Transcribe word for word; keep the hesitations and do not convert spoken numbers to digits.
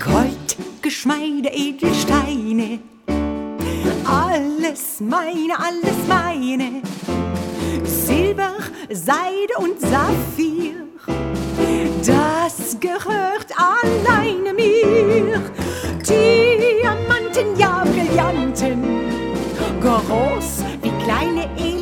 Gold, Geschmeide, Edelsteine, alles meine, alles meine. Silber, Seide und Saphir, das gehört alleine mir. Diamanten, ja Brillanten, groß wie kleine Edelsteine.